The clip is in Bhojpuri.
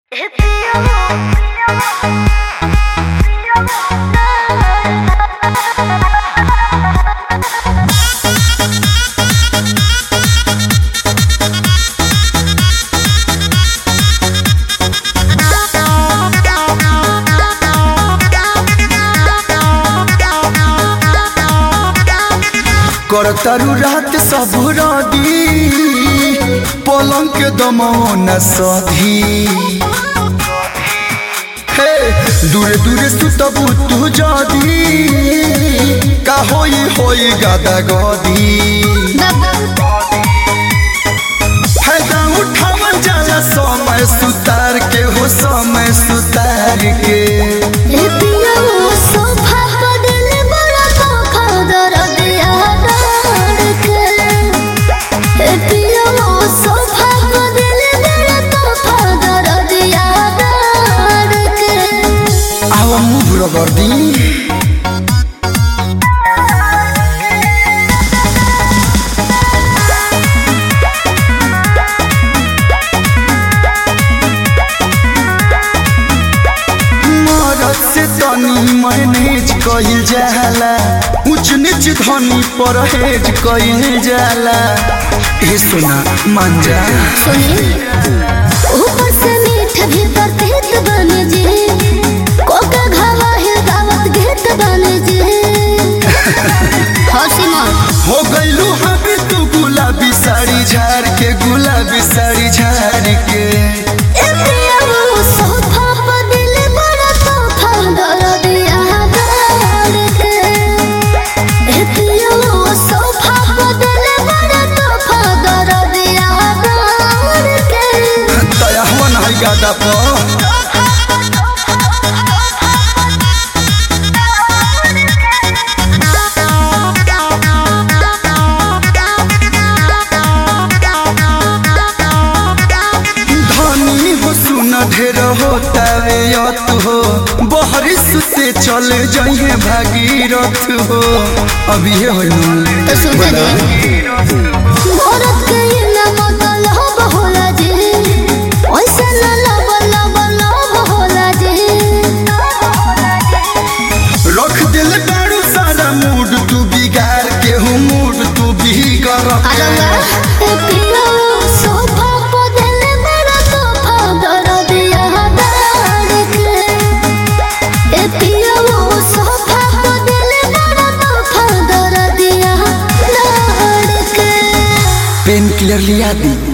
करतारू रात सब रदी पलंग के दमौन सधी हे दूरे दूरे सुतबू तू जदी का होई होई गादा गदी फायदा उठावल जाला समय सुतार के हो समय सुतार के गर्दी मरद से तनी मैनेज कइल जाला ऊंच नीच धनी परहेज कइल जाला ए सुना मान जा सुनी ऊपर से मीठ भीतर तीत बन जी कोका घावा है दावत घेत बन जी हसीमा हो गइलू हबे तू गुलाबी साड़ी झाड़ के गुलाबी साड़ी झाड़ के ए पिया वो सोफा पर दिल बड़ा तोहफा दर दिया डाल के ए पिया वो सोफा पर दिल बड़ा तोहफा दर दिया डाल के दया मन है गादा पर ढेर होता वे यत हो बहरिस से चल जाइए भागीरथ हो अभी ये हो तो सुन दे औरत के ना मतलब होला जी ओइसे ना लब होला जी रख दिल दारू सारा मूड तू बिगाड़ के हो मूड तू बिगड़ अल्लाह ए पिया सोफा पेन किलर लिया दी।